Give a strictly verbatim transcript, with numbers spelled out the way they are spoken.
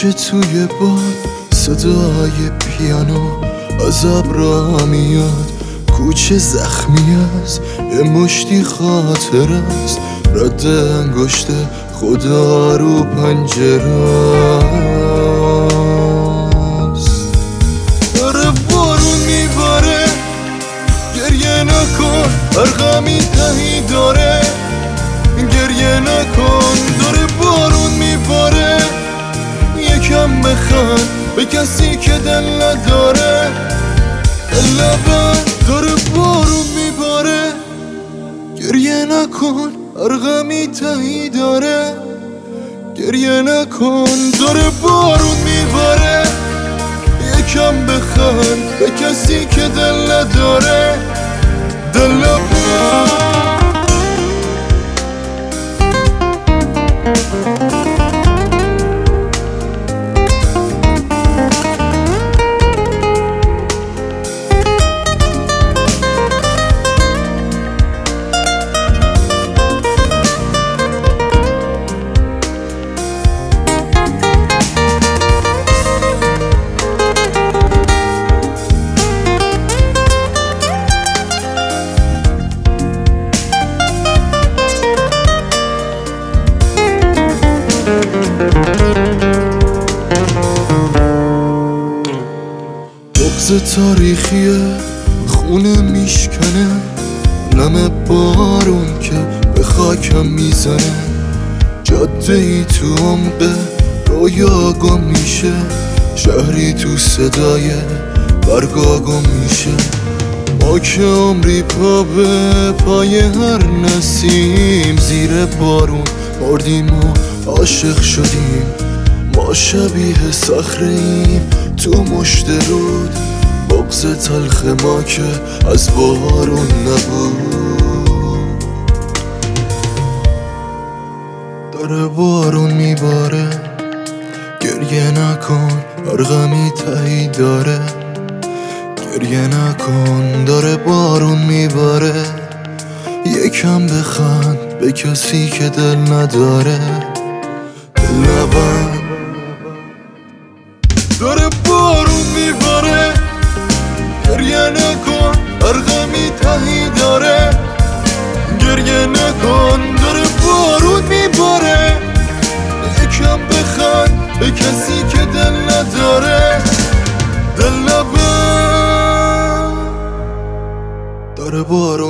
که توی باد صدای پیانو از ابرا میاد، کوچه زخمی است یه مشتی خاطر است، رد انگشت خدا رو پنجره است. داره بارون میباره گریه نکن، هر غمی تهی داره گریه نکن. داره بارون میباره یکم بخند به کسی که دل نداره. لبن داره بارون میباره گریه نکن، هر غمی تهی داره گریه نکن. داره بارون میباره یکم بخند به کسی که دل نداره. دل لبن بغض تاریخیه خونه میشکنه، نم بارون که به خاکم میزنه. جاده ای تو عمق رویا گم میشه، شهری تو صدای برگا گم میشه. ما که عمری پا به پای هر نسیم زیر بارون مردیم و عاشق شدیم. ما شبیه صخره‌ایم تو مشت رود، بغض تلخ ما که از بارون نبود. داره بارون میباره گریه نکن، هر غمی تهی داره گریه نکن. داره بارون میباره یکم بخند به کسی که دل نداره. لبن داره بارون میباره گریه نکن، هر غمی تهی داره گریه نکن. داره بارون میباره یکم بخند به کسی که دل نداره. دل لبن داره بارون